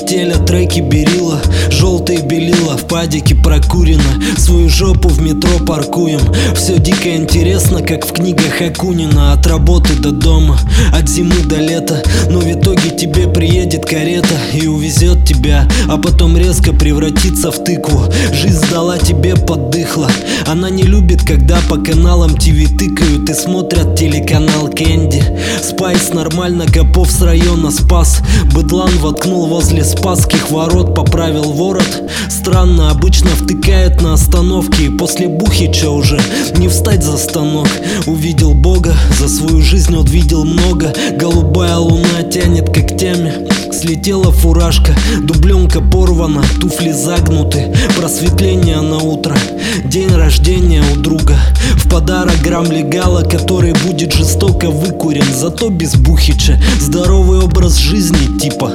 теле треки берила, желтые белила, в падике прокурено. Свою жопу в метро паркуем. Все дико интересно, как в книгах Акунина. От работы до дома, от зимы до лета. Но в итоге тебе приедет карета и увезет тебя, а потом резко превратится в тыкву. Жизнь сдала тебе поддыхла. Она не любит, когда по каналам ТВ тыкают и смотрят телеканал Кэнди. Спайс нормально копов с района спас. Быдлан воткнул возле Спасских ворот, поправил ворот. Странно, обычно втыкает на остановке. И после Бухича уже не встать за станок. Увидел Бога, за свою жизнь он видел много. Голубая луна тянет когтями. Слетела фуражка, дубленка порвана, туфли загнуты. Просветление на утро, день рождения у друга. В подарок грамм легала, который будет жестоко выкурен, зато без Бухича. Здоровый образ жизни типа.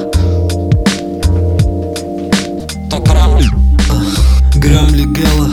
Грамм легала,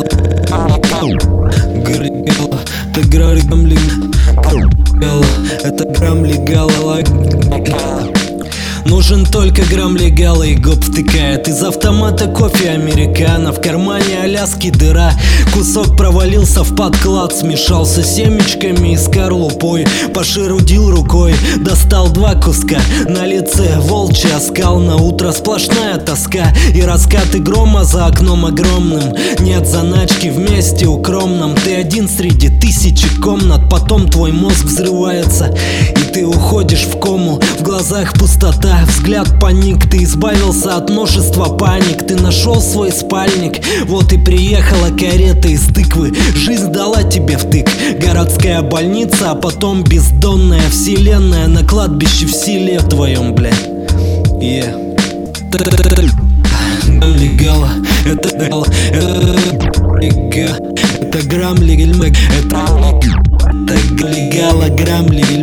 это грамм легала, это грамм легала. Нужен только грамм легала, и гоп втыкает. Из автомата кофе американо, в кармане Аляски дыра. Кусок провалился в подклад, смешался с семечками и скорлупой. Пошерудил рукой, достал два куска. На лице волчий оскал, на утро сплошная тоска. И раскаты грома за окном огромным. Нет заначки в месте укромном. Ты один среди тысячи комнат. Потом твой мозг взрывается, и ты уходишь в кому. В глазах пустота, взгляд паник. Ты избавился от множества паник. Ты нашел свой спальник. Вот и приехала карета из тыквы. Жизнь дала тебе втык. Городская больница, а потом бездонная вселенная на кладбище в селе твоем, бля. Грамм легала, это легала, это грамм легала, это легала, грамм легала.